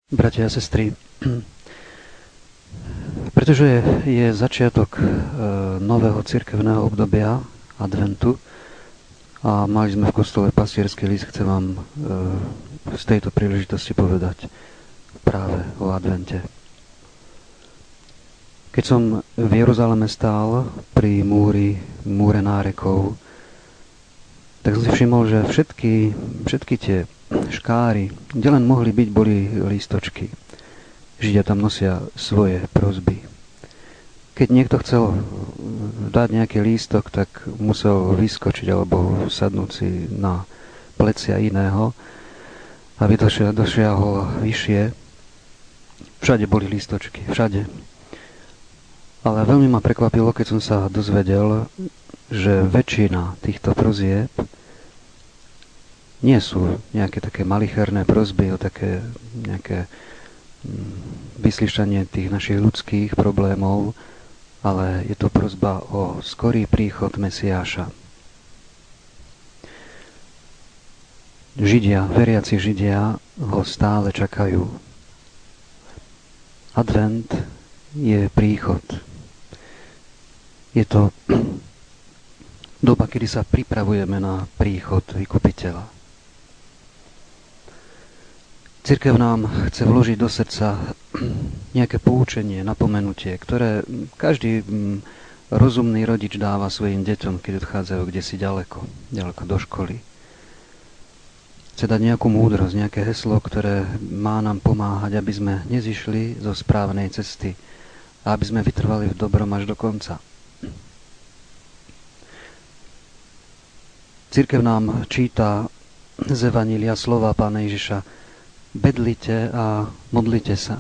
Bratia a sestry, pretože je začiatok nového cirkevného obdobia, adventu, a mali sme v kostole pastierský list, chcem vám z tejto príležitosti povedať práve o advente. Keď som v Jeruzaleme stál pri múre nárekov, tak som si všimol, že všetky tie škáry, kde len mohli byť, boli lístočky. Židia tam nosia svoje prosby. Keď niekto chcel dať nejaký lístok, tak musel vyskočiť alebo sadnúť si na plecia iného, aby došiahol vyššie. Všade boli lístočky, všade. Ale veľmi ma prekvapilo, keď som sa dozvedel, že väčšina týchto prosieb nie sú nejaké také malicherné prosby o také nejaké vyslyšanie tých našich ľudských problémov, ale je to prosba o skorý príchod Mesiáša. Veriaci Židia ho stále čakajú. Advent je príchod. Je to doba, kedy sa pripravujeme na príchod Vykupiteľa. Cirkev nám chce vložiť do srdca nejaké poučenie, napomenutie, ktoré každý rozumný rodič dáva svojim deťom, keď odchádzajú kdesi ďaleko do školy. Chce dať nejakú múdrosť, nejaké heslo, ktoré má nám pomáhať, aby sme nezišli zo správnej cesty a aby sme vytrvali v dobrom až do konca. Cirkev nám číta z Evanjelia slova Pána Ježiša: bedlite a modlite sa.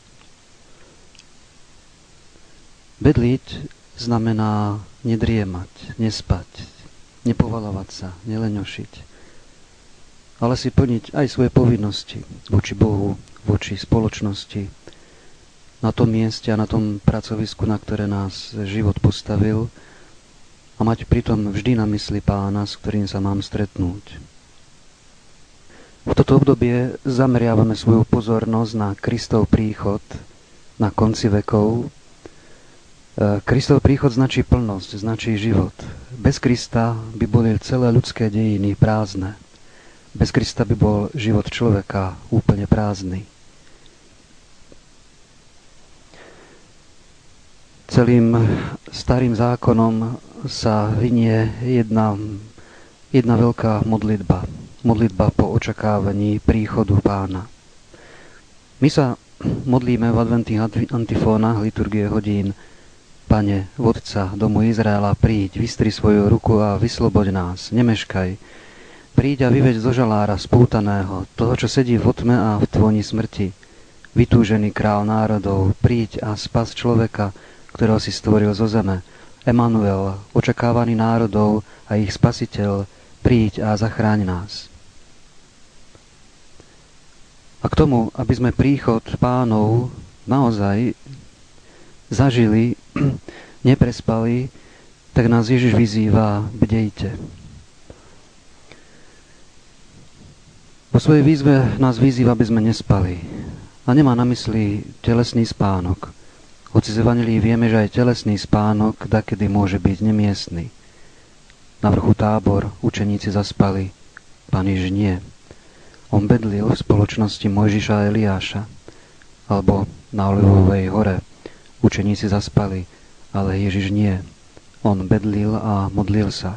Bedliť znamená nedriemať, nespať, nepovalovať sa, neleňošiť, ale si plniť aj svoje povinnosti voči Bohu, voči spoločnosti, na tom mieste a na tom pracovisku, na ktoré nás život postavil, a mať pritom vždy na mysli Pána, s ktorým sa mám stretnúť. V toto obdobie zameriavame svoju pozornosť na Kristov príchod na konci vekov. Kristov príchod značí plnosť, značí život. Bez Krista by boli celé ľudské dejiny prázdne. Bez Krista by bol život človeka úplne prázdny. Celým starým zákonom sa vynie jedna veľká modlitba. Modlitba po očakávaní príchodu Pána. My sa modlíme v adventných antifónach liturgie hodín: Pane, Vodca domu Izraela, príď, vystri svoju ruku a vysloboď nás, nemeškaj. Príď a vyveď zo žalára spútaného, toho, čo sedí v otme a v tvoni smrti. Vytúžený král národov, príď a spas človeka, ktorého si stvoril zo zeme. Emanuel, očakávaný národov a ich spasiteľ, príď a zachráň nás. A k tomu, aby sme príchod Pánov naozaj zažili, neprespali, tak nás Ježiš vyzýva: bdejte. Vo svojej výzve nás vyzýva, aby sme nespali. A nemá na mysli telesný spánok. Hoci z Evanjelií vieme, že aj telesný spánok dakedy môže byť nemiestny. Na vrchu Tábor učeníci zaspali, Pán Ježiš nie. On bedlil v spoločnosti Mojžiša a Eliáša. Alebo na Olivovej hore učeníci zaspali, ale Ježiš nie. On bedlil a modlil sa.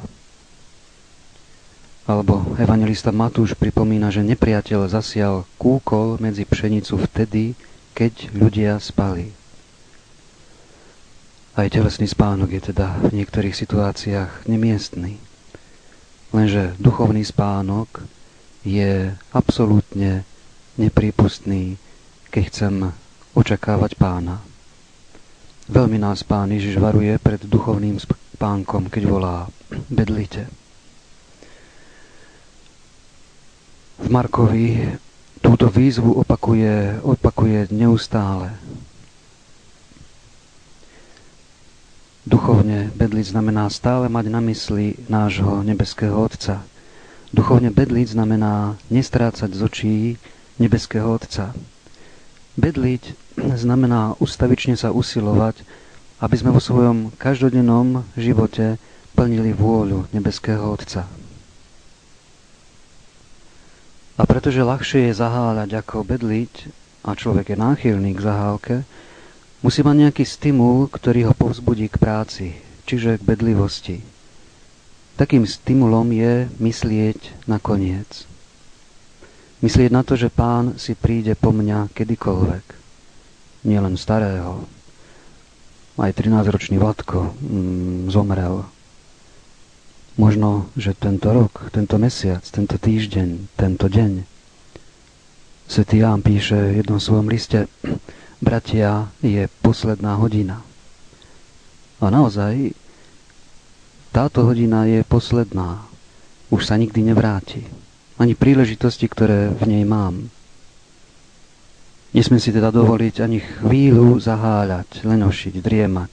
Alebo evanjelista Matúš pripomína, že nepriateľ zasial kúkol medzi pšenicu vtedy, keď ľudia spali. Aj telesný spánok je teda v niektorých situáciách nemiestny. Lenže duchovný spánok je absolútne neprípustný, keď chcem očakávať Pána. Veľmi nás Pán Ježiš varuje pred duchovným spánkom, keď volá: bedlite. V Markovi túto výzvu opakuje neustále. Duchovne bedliť znamená stále mať na mysli nášho nebeského Otca. Duchovne bedliť znamená nestrácať z očí nebeského Otca. Bedliť znamená ustavične sa usilovať, aby sme vo svojom každodennom živote plnili vôľu nebeského Otca. A pretože ľahšie je zaháľať ako bedliť, a človek je náchylný k zahálke, musí mať nejaký stimul, ktorý ho povzbudí k práci, čiže k bedlivosti. Takým stimulom je myslieť na koniec. Myslieť na to, že Pán si príde po mňa kedykoľvek. Nie len starého. Aj 13-ročný Vladko zomrel. Možno, že tento rok, tento mesiac, tento týždeň, tento deň. Svätý Ján píše v jednom svojom liste: bratia, je posledná hodina. A naozaj, táto hodina je posledná. Už sa nikdy nevráti. Ani príležitosti, ktoré v nej mám. Nesmiem si teda dovoliť ani chvíľu zaháľať, lenošiť, driemať.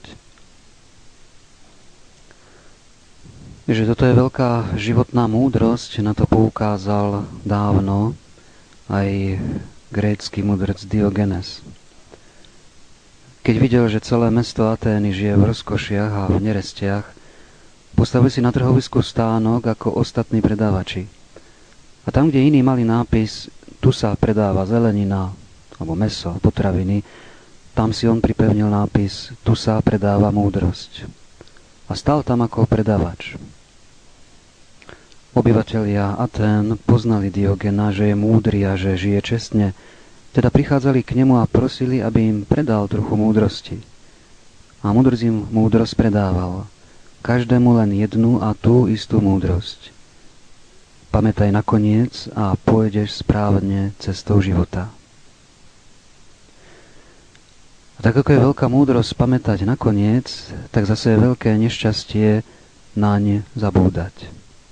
Že toto je veľká životná múdrosť, na to poukázal dávno aj grécky mudrc Diogenes. Keď videl, že celé mesto Atény žije v rozkošiach a v nerestiach, postavil si na trhovisku stánok ako ostatní predávači. A tam, kde iní mali nápis tu sa predáva zelenina, alebo mäso, potraviny, tam si on pripevnil nápis tu sa predáva múdrosť. A stal tam ako predavač. Obyvatelia Atén poznali Diogena, že je múdry a že žije čestne, teda prichádzali k nemu a prosili, aby im predal trochu múdrosti. A mudrc im múdrosť predával. Každému len jednu a tú istú múdrosť. Pamätaj nakoniec a pôjdeš správne cestou života. A tak ako je veľká múdrosť pamätať nakoniec, tak zase je veľké nešťastie naň zabúdať.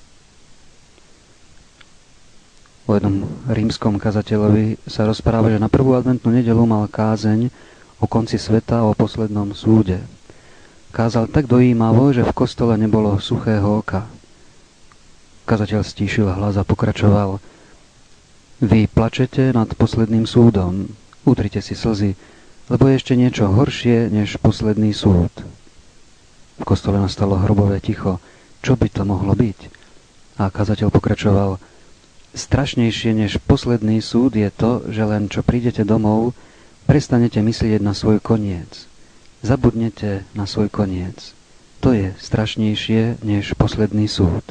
O jednom rímskom kazateľovi sa rozpráva, že na prvú adventnú nedeľu mal kázeň o konci sveta, o poslednom súde. Kázal tak dojímavo, že v kostole nebolo suchého oka. Kazateľ stíšil hlas a pokračoval: vy plačete nad posledným súdom, utrite si slzy, lebo je ešte niečo horšie než posledný súd. V kostole nastalo hrobové ticho. Čo by to mohlo byť? A kazateľ pokračoval: strašnejšie než posledný súd je to, že len čo prídete domov, prestanete myslieť na svoj koniec. Zabudnete na svoj koniec. To je strašnejšie než posledný súd.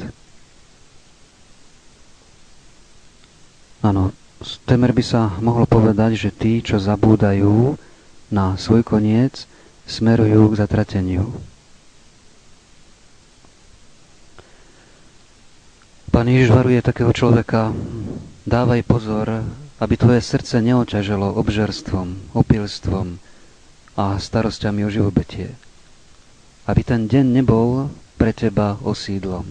Áno, temer by sa mohlo povedať, že tí, čo zabúdajú na svoj koniec, smerujú k zatrateniu. Pán Ježiš varuje takého človeka: dávaj pozor, aby tvoje srdce neoťaželo obžerstvom, opilstvom a starosťami o živobytie. Aby ten deň nebol pre teba osídlom.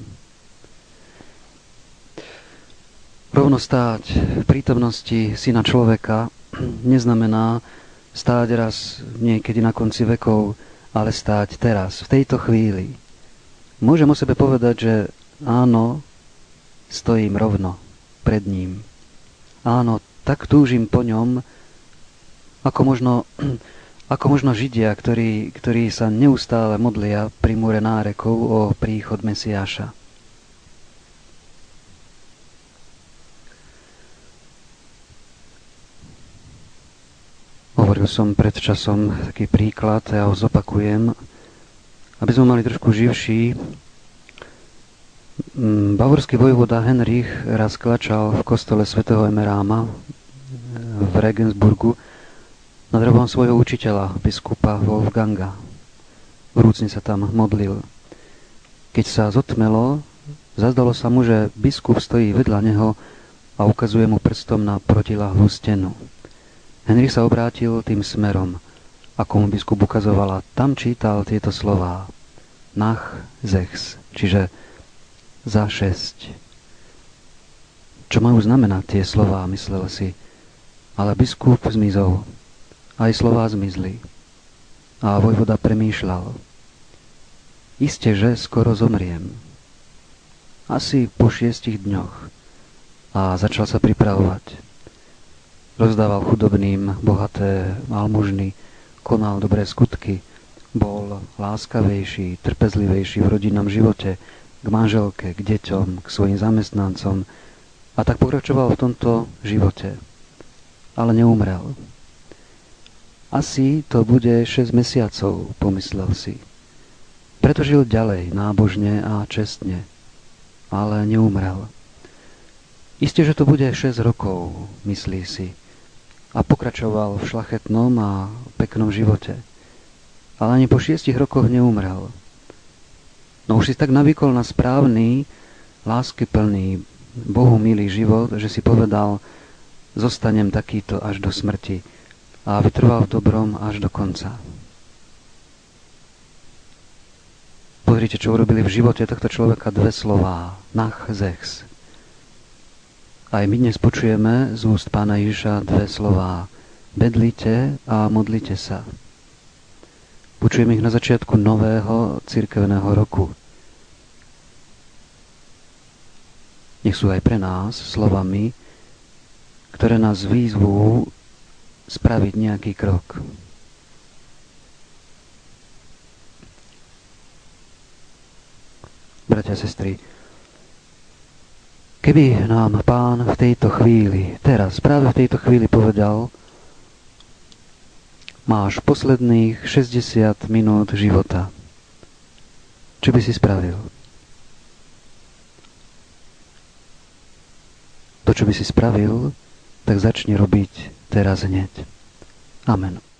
Rovno stáť v prítomnosti Syna človeka neznamená stáť raz niekedy na konci vekov, ale stáť teraz, v tejto chvíli. Môžem o sebe povedať, že áno, stojím rovno pred ním. Áno, tak túžim po ňom, ako možno Židia, ktorí sa neustále modlia pri múre nárekov o príchod Mesiáša. Hovoril som pred časom taký príklad, ja ho zopakujem, aby sme mali trošku živší. Bavorský vojvoda Henrich raz klačal v kostole svätého Emeráma v Regensburgu nad hrobom svojho učiteľa, biskupa Wolfganga. Vrúcne sa tam modlil. Keď sa zotmelo, zazdalo sa mu, že biskup stojí vedľa neho a ukazuje mu prstom na protiľahlú stenu. Henrich sa obrátil tým smerom, ako mu biskup ukazovala. Tam čítal tieto slová: nach 6, čiže za 6. Čo majú znamenať tie slová, myslel si. Ale biskup zmizol. Aj slová zmizli. A vojvoda premýšľal. Isté, že skoro zomriem. Asi po 6 dňoch. A začal sa pripravovať. rozdával chudobným bohaté almužny, konal dobré skutky, bol láskavejší, trpezlivejší v rodinnom živote, k manželke, k deťom, k svojim zamestnancom a tak pokračoval v tomto živote. Ale neumrel. Asi to bude 6 mesiacov, pomyslel si. Preto žil ďalej, nábožne a čestne, ale neumrel. Isté, že to bude 6 rokov, myslí si, a pokračoval v šľachetnom a peknom živote. Ale ani po 6 rokoch neumrel. No už si tak navykol na správny, láskyplný, Bohu milý život, že si povedal, zostanem takýto až do smrti a vytrval v dobrom až do konca. Pozrite, čo urobili v živote tohto človeka 2 slová. Nach zex. Aj my dnes počujeme z úst Pána Ježiša 2 slová. Bedlite a modlite sa. Počujeme ich na začiatku nového cirkevného roku. Nech sú aj pre nás slovami, ktoré nás výzvú spraviť nejaký krok. Bratia a sestry, keby nám Pán v tejto chvíli, práve v tejto chvíli povedal, máš posledných 60 minút života, čo by si spravil? To, čo by si spravil, tak začni robiť teraz hneď. Amen.